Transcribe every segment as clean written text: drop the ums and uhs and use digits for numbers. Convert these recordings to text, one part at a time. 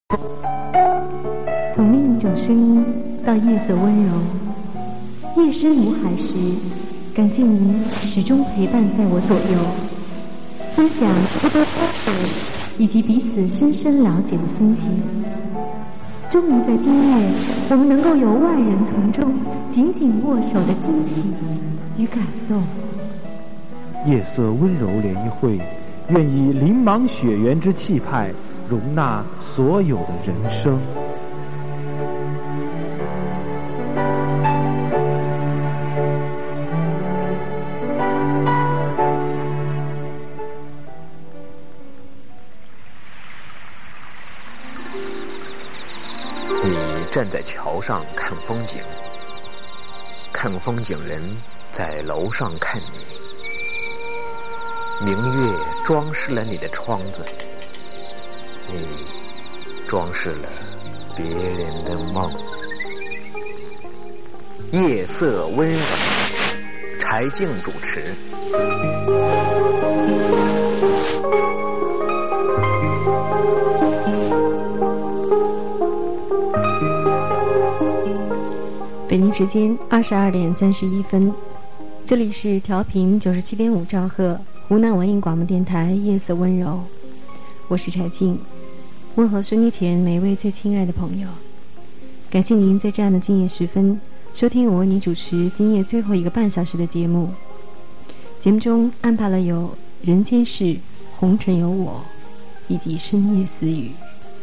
从另一种声音到夜色温柔，夜深如海时，感谢您始终陪伴在我左右，分享以及彼此深深了解的心情。终于在今夜，我们能够有万人丛中紧紧握手的惊喜与感动。 夜色温柔联谊会，愿以琳芒雪原之气派，容纳所有的人生。 你站在桥上看风景，看风景人在楼上看你。明月装饰了你的窗子，你装饰了别人的梦。夜色温柔，柴静主持。 北京时间22点31分，这里是调频97.5兆赫湖南文艺广播电台夜色温柔，我是柴静，问候收音前每一位最亲爱的朋友。感谢您在这样的今夜时分收听我为你主持今夜最后一个半小时的节目。节目中安排了有人间事、红尘有我以及深夜私语。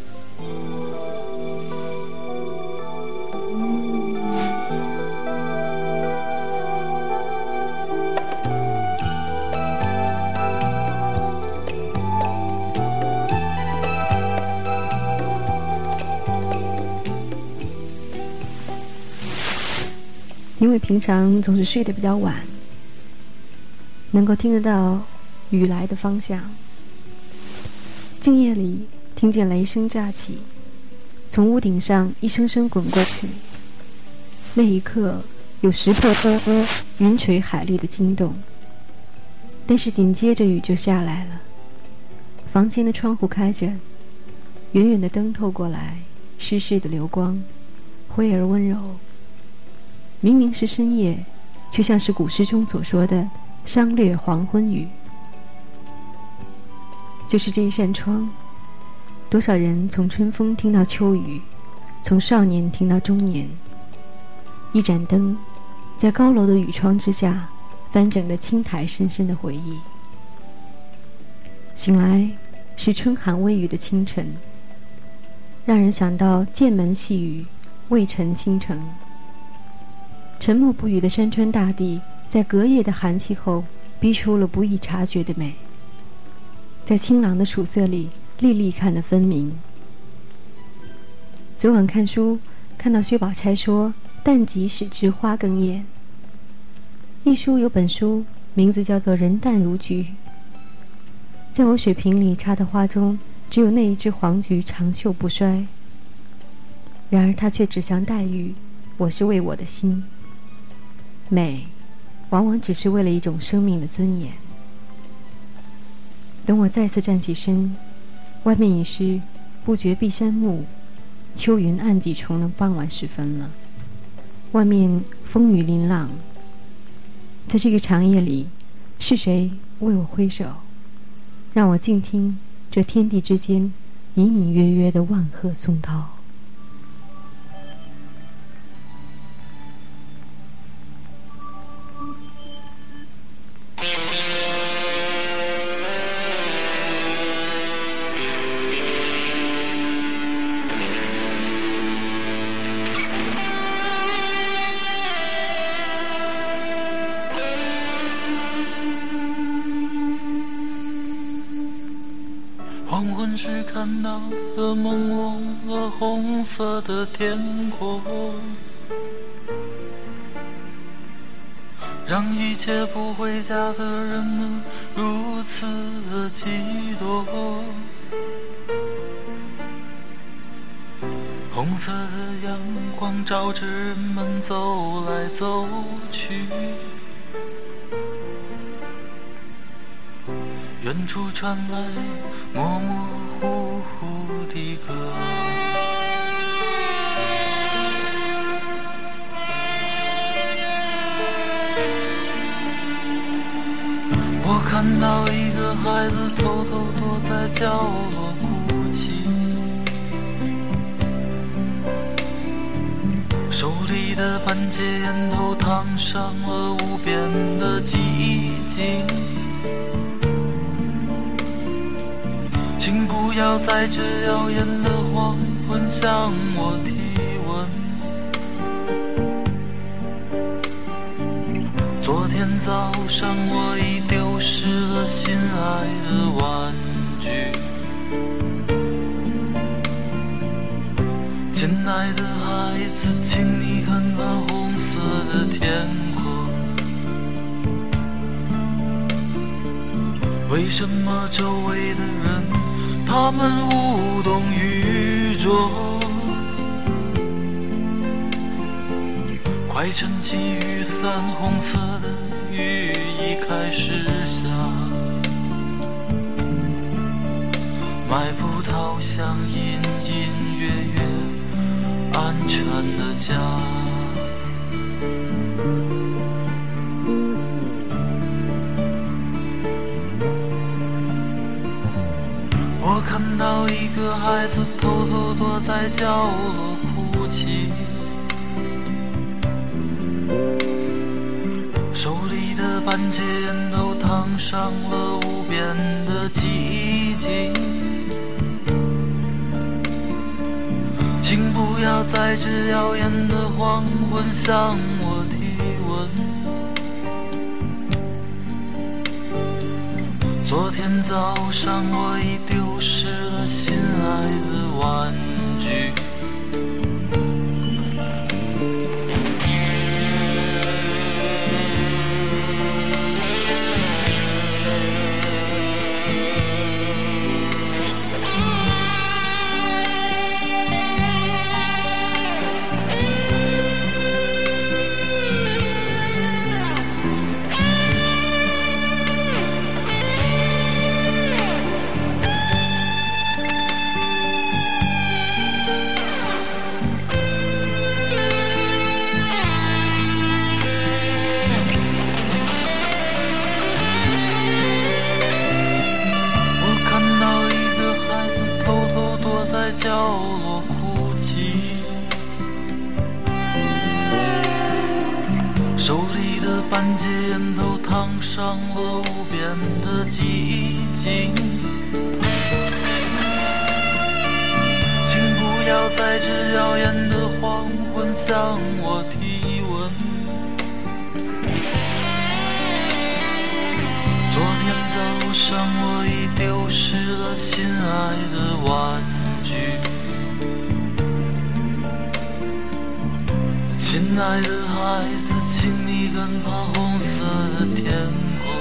因为平常总是睡得比较晚，能够听得到雨来的方向。静夜里听见雷声乍起，从屋顶上一声声滚过去，那一刻有石破云垂海裂的惊动，但是紧接着雨就下来了。房间的窗户开着，远远的灯透过来，湿湿的流光，灰而温柔。明明是深夜，却像是古诗中所说的商略黄昏雨。就是这一扇窗，多少人从春风听到秋雨，从少年听到中年。一盏灯在高楼的雨窗之下翻整了青苔深深的回忆。醒来是春寒微雨的清晨，让人想到剑门细雨，渭城倾城。沉默不语的山川大地，在隔夜的寒气后逼出了不易察觉的美，在清朗的曙色里粒粒看得分明。昨晚看书看到薛宝钗说但即使知花更艳，一书有本书名字叫做人淡如菊，在我水瓶里插的花中只有那一只黄菊长秀不衰，然而它却只像黛玉，我是为我的心。美往往只是为了一种生命的尊严。等我再次站起身，外面已是不觉碧山暮，秋云暗几重的傍晚时分了。外面风雨琳琅，在这个长夜里，是谁为我挥手，让我静听这天地之间隐隐约约的万壑松涛。 黄昏时看到了朦胧了红色的天空，让一切不回家的人们如此的激动。红色的阳光照着人们走来走去，远处传来模模糊糊的歌。 看到一个孩子偷偷躲在角落哭泣，手里的半截烟头烫伤了无边的寂静。请不要在这耀眼的黄昏向我提问。昨天早上我已丢失了心爱的玩具。亲爱的孩子，请你看看红色的天空。为什么周围的人他们无动于衷？快撑起雨伞，红色的雨已开始下。迈步逃向隐隐约约安全的家。我看到一个孩子偷偷躲在角落哭泣，手里的半截烟头烫伤了无边的寂静。请不要在这耀眼的黄昏向我提问。昨天早上我已丢失了心爱的玩具。角落哭泣，手里的半截烟头烫伤了无边的寂静。请不要在这耀眼的黄昏向我提问。昨天早上我已丢失了心爱的玩具。亲爱的孩子，请你看看红色的天空。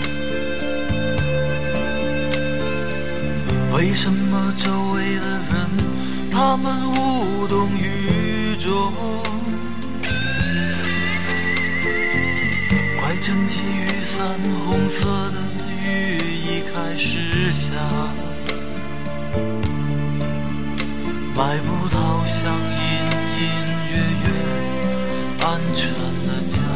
为什么周围的人他们无动于衷？快撑起雨伞，红色的雨已开始下。迈步逃向隐隐约约安全的家。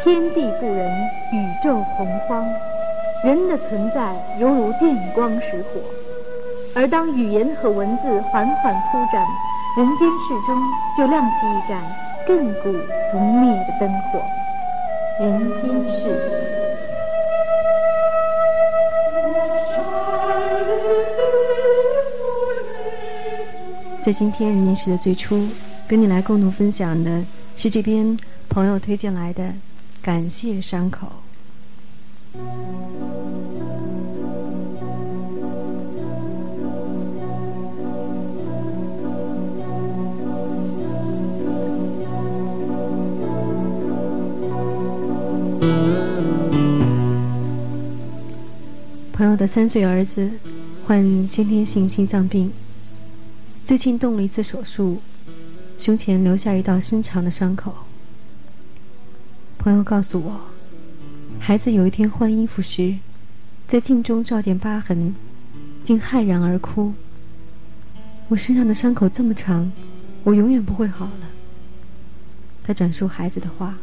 天地不仁，宇宙洪荒，人的存在犹如电光石火。而当语言和文字缓缓铺展，人间世中就亮起一盏亘古不灭的灯火。人间世。 在今天人间世的最初，跟你来共同分享的是这边朋友推荐来的感谢伤口。朋友的3岁儿子患先天性心脏病，最近动了一次手术，胸前留下一道深长的伤口。朋友告诉我，孩子有一天换衣服时，在镜中照见疤痕，竟骇然而哭。我身上的伤口这么长，我永远不会好了。他转述孩子的话，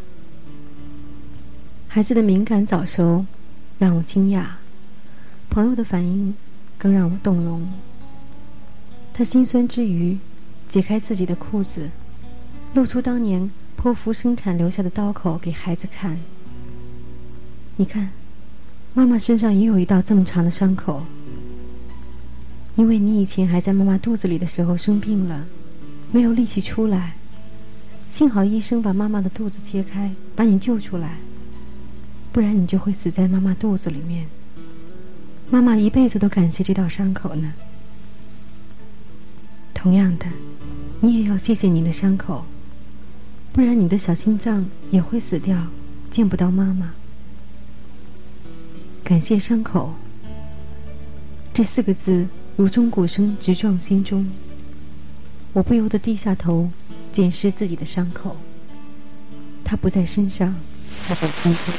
孩子的敏感早熟让我惊讶，朋友的反应更让我动容。他心酸之余，解开自己的裤子，露出当年剖腹生产留下的刀口给孩子看。你看，妈妈身上也有一道这么长的伤口，因为你以前还在妈妈肚子里的时候生病了，没有力气出来，幸好医生把妈妈的肚子切开，把你救出来，不然你就会死在妈妈肚子里面。妈妈一辈子都感谢这道伤口呢。同样的，你也要谢谢你的伤口，不然你的小心脏也会死掉，见不到妈妈。感谢伤口，这4个字如钟鼓声直撞心中。我不由得低下头检视自己的伤口，它不在身上，它在心中。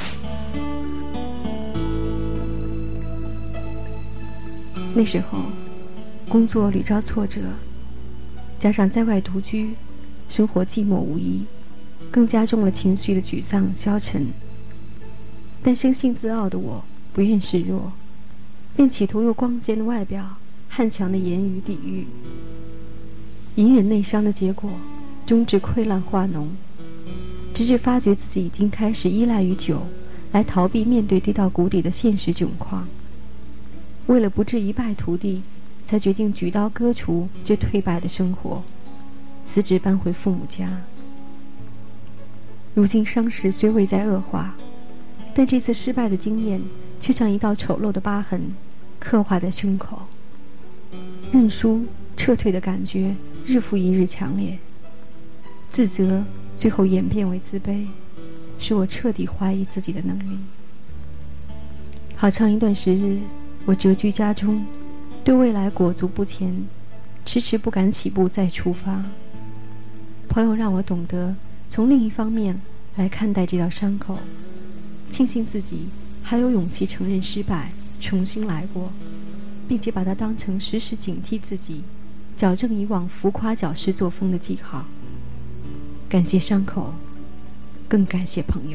那时候工作屡遭挫折，加上在外独居，生活寂寞无依，更加重了情绪的沮丧消沉。但生性自傲的我不愿示弱，便企图用光鲜的外表、悍强的言语抵御。隐忍内伤的结果，终至溃烂化脓，直至发觉自己已经开始依赖于酒，来逃避面对跌到谷底的现实窘况。为了不至一败涂地，才决定举刀割除这颓败的生活，辞职搬回父母家。如今伤势虽未再恶化，但这次失败的经验却像一道丑陋的疤痕，刻画在胸口。认输撤退的感觉日复一日强烈，自责最后演变为自卑，使我彻底怀疑自己的能力。好长一段时日，我蛰居家中，对未来裹足不前，迟迟不敢起步再出发。朋友让我懂得从另一方面来看待这道伤口，庆幸自己还有勇气承认失败，重新来过，并且把它当成时时警惕自己，矫正以往浮夸矫饰作风的记号。感谢伤口，更感谢朋友。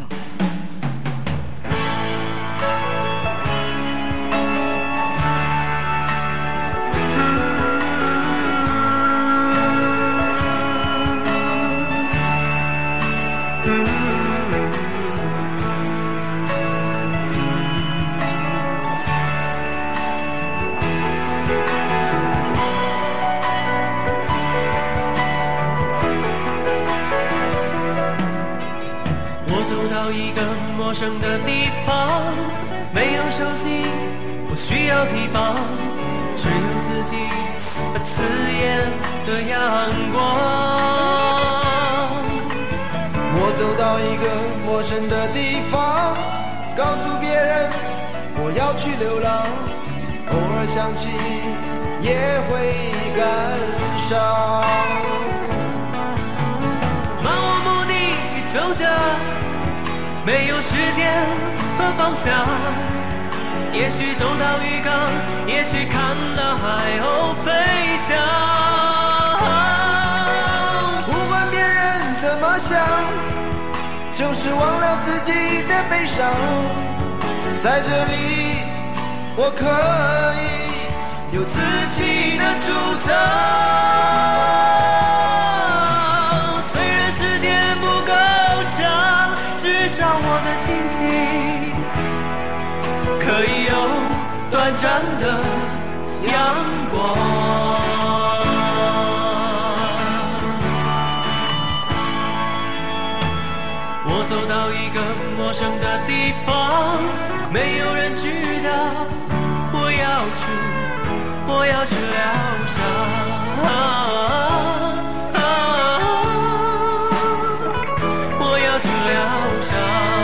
陌生的地方，没有熟悉，不需要提防，只有自己和刺眼的阳光。 我走到一个陌生的地方，告诉别人我要去流浪，偶尔想起也会感伤。 漫无目的走着，没有时间和方向，也许走到渔港，也许看到海鸥飞翔。 不管别人怎么想， 就是忘了自己的悲伤。在这里，我可以有自己的主张。 虽然时间不够长，至少我的心情可以有短暂的阳光。我走到一个陌生的地方，没有人知道我要去疗伤。我要去疗伤。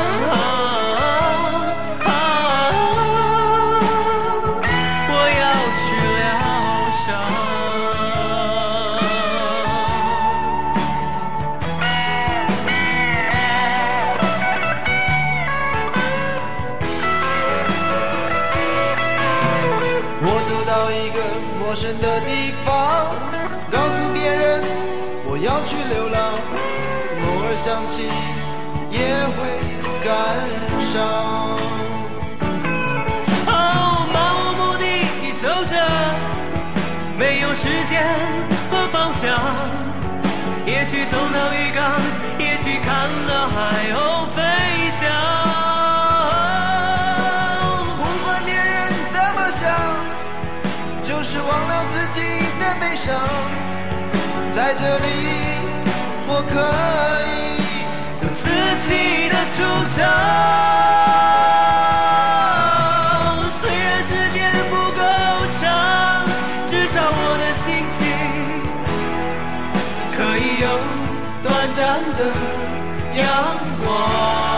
我要去疗伤。 陌生的地方，告诉别人我要去流浪，偶尔想起也会感伤。 漫无目的地走着，没有时间和方向。也许走到渔港，也许看了海鸥飞翔。 不管别人怎么想，就是忘了自己的悲伤。在这里，我可以有自己的主张。 虽然时间不够长，至少我的心情可以有短暂的阳光。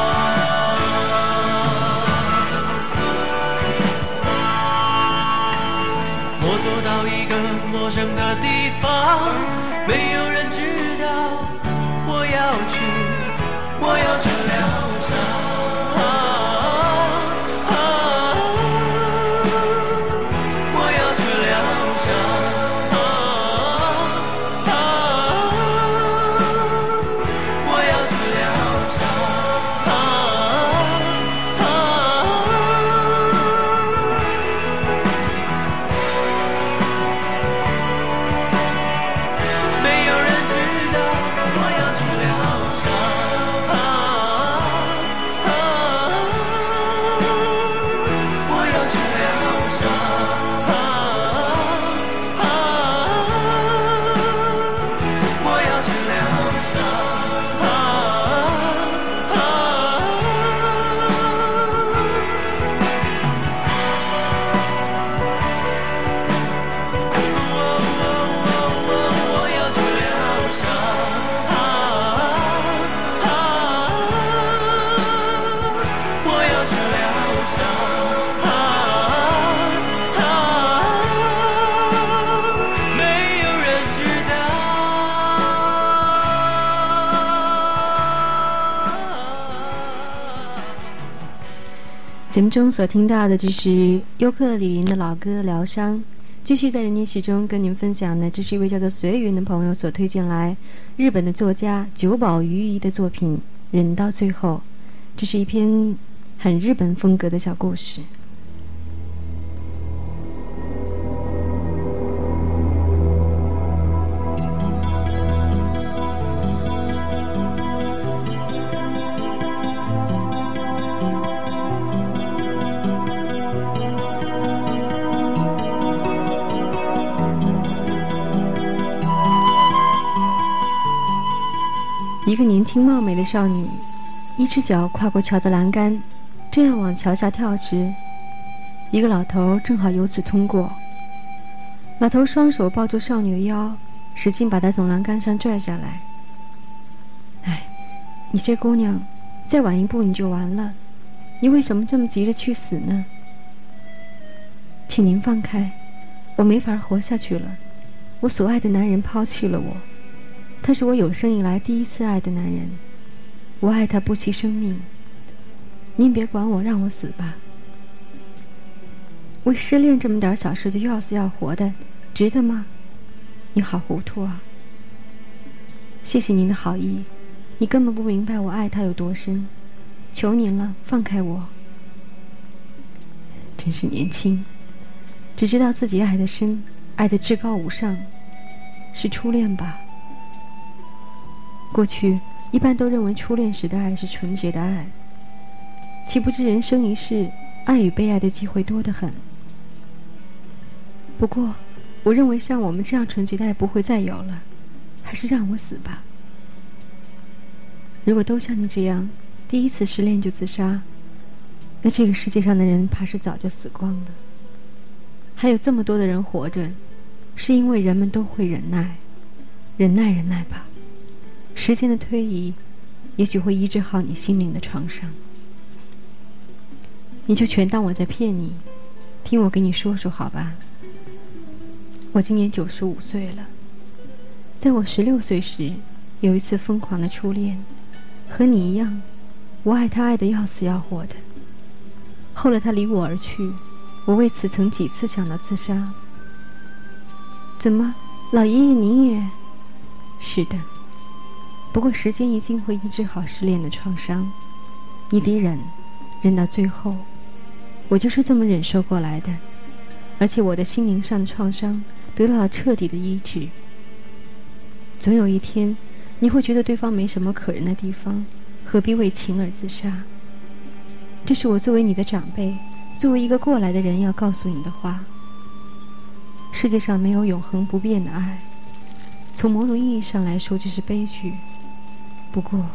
我走到一个陌生的地方，没有人知道我要去疗伤。我要去疗伤。我要去疗伤。 节目中所听到的就是尤克里里的老歌《疗伤》。继续在人间时钟跟您分享的，这是一位叫做随云的朋友所推荐来日本的作家久保余一的作品《忍到最后》。这是一篇很日本风格的小故事。一个年轻貌美的少女，一只脚跨过桥的栏杆，正要往桥下跳时，一个老头正好由此通过。老头双手抱住少女的腰，使劲把她从栏杆上拽下来。哎，你这姑娘，再晚一步你就完了，你为什么这么急着去死呢？请您放开，我没法活下去了。我所爱的男人抛弃了我，他是我有生以来第一次爱的男人，我爱他不惜生命。您别管我，让我死吧。为失恋这么点小事就要死要活的，值得吗？你好糊涂啊！谢谢您的好意， 你根本不明白我爱他有多深，求您了，放开我。真是年轻，只知道自己爱得深，爱得至高无上，是初恋吧？过去一般都认为初恋时的爱是纯洁的爱，岂不知人生一世，爱与被爱的机会多得很。不过我认为像我们这样纯洁的爱不会再有了，还是让我死吧。如果都像你这样第一次失恋就自杀，那这个世界上的人怕是早就死光了。还有这么多的人活着，是因为人们都会忍耐，忍耐吧。时间的推移也许会医治好你心灵的创伤。你就全当我在骗你，听我给你说说好吧。我今年95岁了，在我16岁时有一次疯狂的初恋，和你一样，我爱他爱得要死要活的。后来他离我而去，我为此曾几次想到自杀。怎么，老爷爷您也？是的，不过时间一定会医治好失恋的创伤，你得忍，忍到最后。我就是这么忍受过来的，而且我的心灵上的创伤得到了彻底的医治。总有一天你会觉得对方没什么可忍的地方，何必为情而自杀？这是我作为你的长辈，作为一个过来的人要告诉你的话。世界上没有永恒不变的爱，从某种意义上来说这是悲剧。不过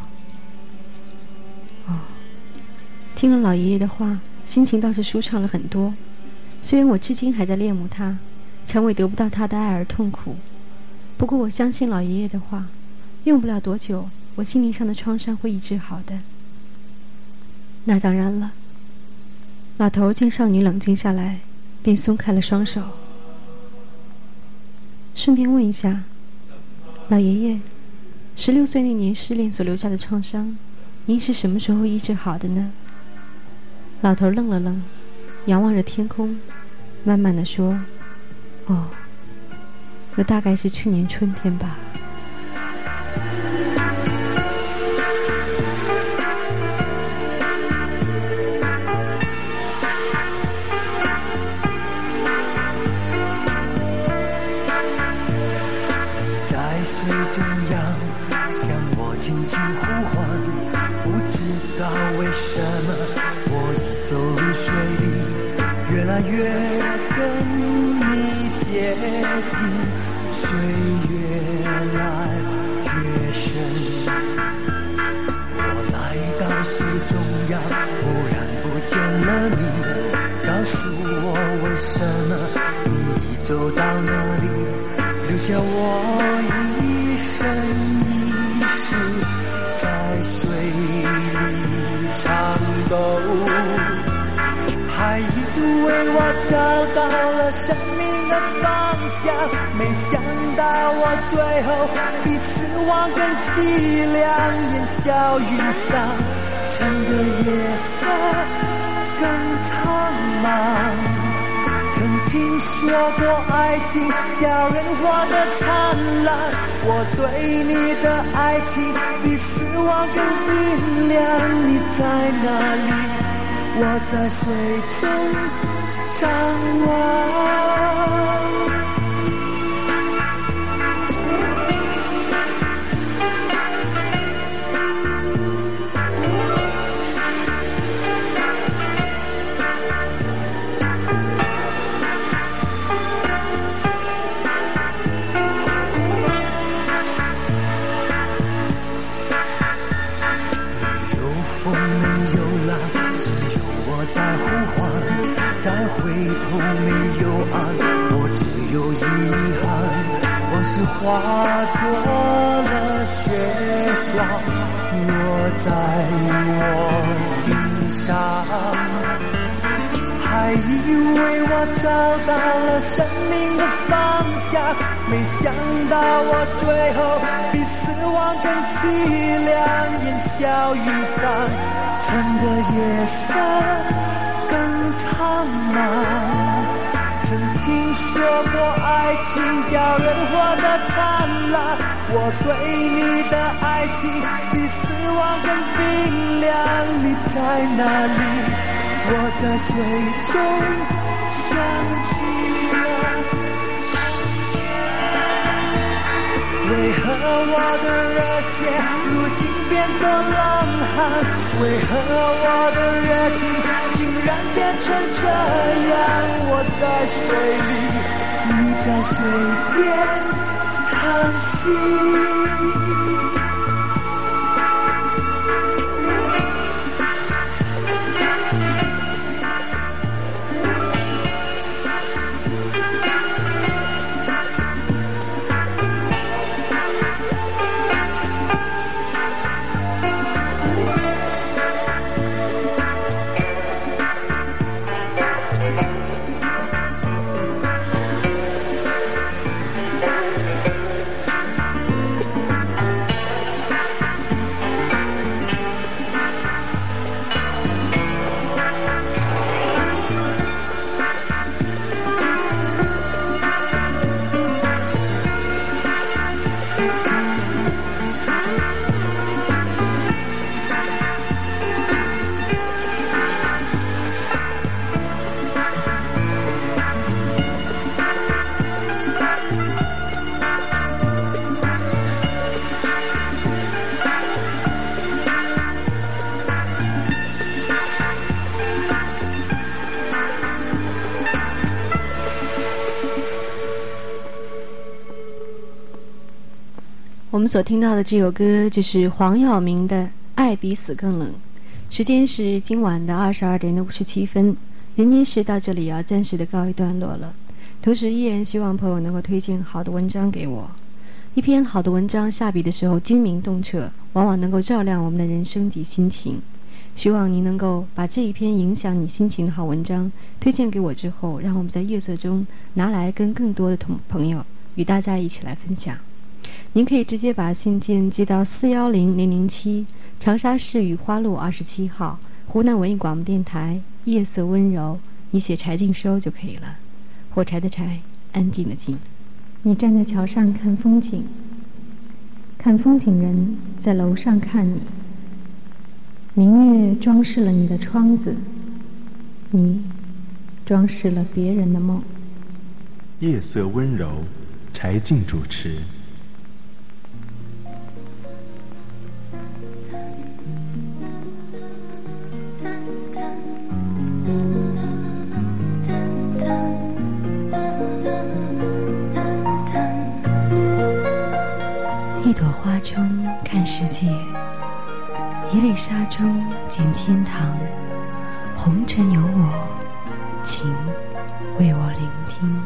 听了老爷爷的话，心情倒是舒畅了很多。虽然我至今还在恋慕他，常为得不到他的爱而痛苦，不过我相信老爷爷的话，用不了多久，我心灵上的创伤会医治好的。那当然了。老头见少女冷静下来，便松开了双手。顺便问一下，老爷爷，16岁那年失恋所留下的创伤，您是什么时候医治好的呢？老头愣了愣，仰望着天空，慢慢地说：那大概是去年春天吧。 你在水中央向我轻轻呼唤，不知道为什么我已走入水里，越来越跟你接近，水越来越深。我来到水中央，忽然不见了你，告诉我为什么你已走到那里，留下我一生一世在水里长逗。还以为我找到了生命的方向，没想到我最后比死亡更凄凉，烟消云散，晨的夜色更苍茫。曾听说过爱情叫人活得灿烂，我对你的爱情比死亡更冰凉。你在哪里？我在水中张望。再回头没有岸，我只有遗憾，往事化作了雪霜，落在我心上。还以为我找到了生命的方向，没想到我最后比死亡更凄凉，烟消云散，晨的夜色更苍茫。 曾听说过爱情叫人活得灿烂，我对你的爱情比死亡更冰凉。你在哪里？我在水中想起了从前。为何我的热血如今变作冷汗？为何我的热情竟然变成这样？我在水里，你在水边看戏。 我们所听到的这首歌就是黄耀明的《爱比死更冷》。时间是今晚的22:57，人间世到这里要暂时的告一段落了。同时依然希望朋友能够推荐好的文章给我。一篇好的文章下笔的时候精明洞彻，往往能够照亮我们的人生及心情。希望您能够把这一篇影响你心情的好文章推荐给我之后，让我们在夜色中拿来跟更多的朋友与大家一起来分享。您可以直接把信件寄到410007，长沙市雨花路27号，湖南文艺广播电台夜色温柔，你写柴静收就可以了。火柴的柴，安静的静。你站在桥上看风景，看风景人在楼上看你。明月装饰了你的窗子，你装饰了别人的梦。 夜色温柔，柴静主持。 一朵花中看世界，一粒沙中见天堂。红尘有我，请为我聆听。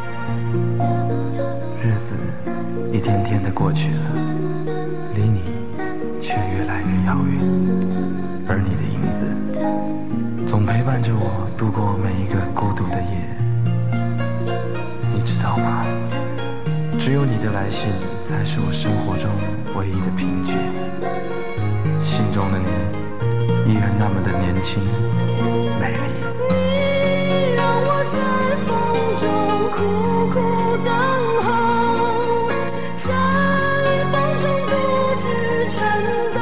日子一天天的过去了，离你却越来越遥远，而你的影子总陪伴着我度过每一个孤独的夜。你知道吗？只有你的来信才是我生活中唯一的凭据。信中的你依然那么的年轻美丽。 你让我在风中苦苦等候，在风中独自颤抖，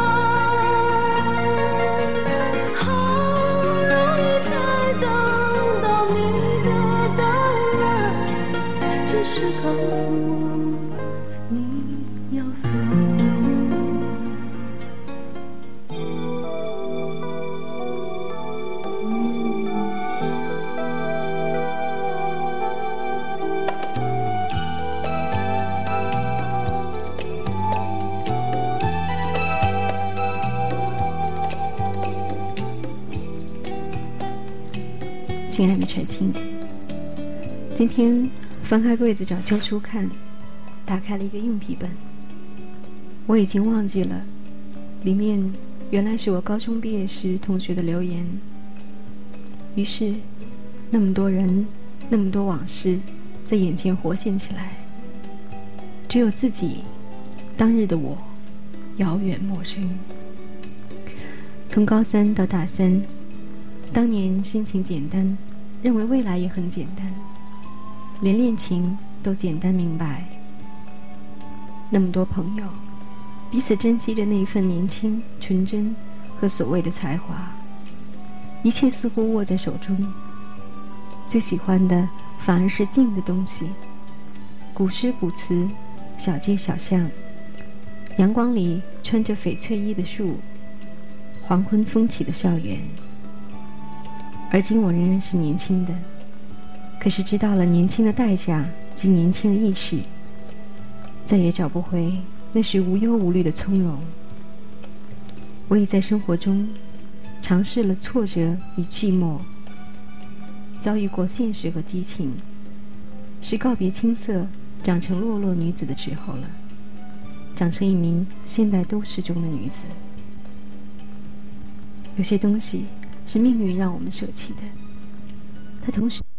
好容易才等到你的到来，只是告诉我你要走。 亲爱的柴静，今天翻开柜子找旧书看，打开了一个硬笔本，我已经忘记了里面原来是我高中毕业时同学的留言。于是那么多人，那么多往事在眼前活现起来，只有自己当日的我遥远陌生。从高3到大3，当年心情简单，认为未来也很简单。 连恋情都简单明白。那么多朋友，彼此珍惜着那一份年轻、纯真和所谓的才华，一切似乎握在手中。最喜欢的反而是静的东西，古诗古词，小街小巷，阳光里穿着翡翠衣的树，黄昏风起的校园。而今我仍然是年轻的，可是知道了年轻的代价及年轻的意识，再也找不回那时无忧无虑的从容。我已在生活中尝试了挫折与寂寞，遭遇过现实和激情，是告别青涩，长成落落女子的时候了，长成一名现代都市中的女子。有些东西是命运让我们舍弃的，它同时